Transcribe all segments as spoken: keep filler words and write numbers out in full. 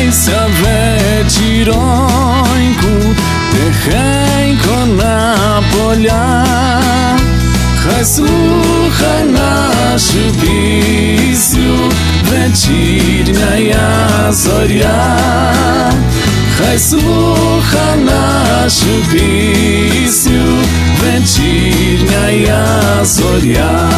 Грійся вечіроньку, тихенько на полях, хай слухай нашу пісню, вечірня зоря, хай слухай нашу пісню, вечірня зоря.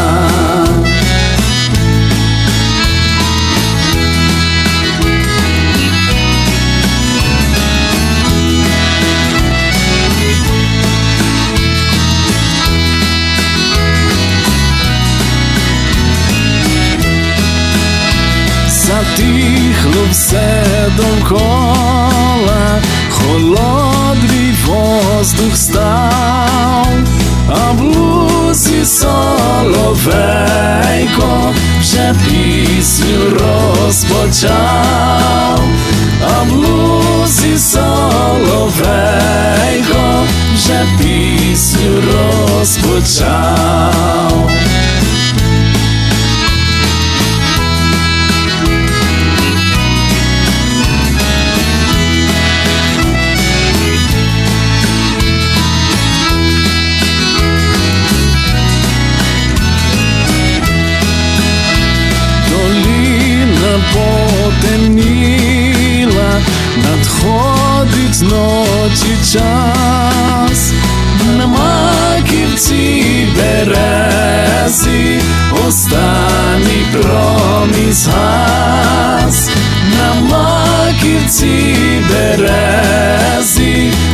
Затихло все довкола, холодний воздух став, а в лузі соловейко вже пісню розпочав, а в лузі соловейко вже пісню розпочав. Потемніла, надходить ночі час, на маківці берези останній промінь згас, на маківці берези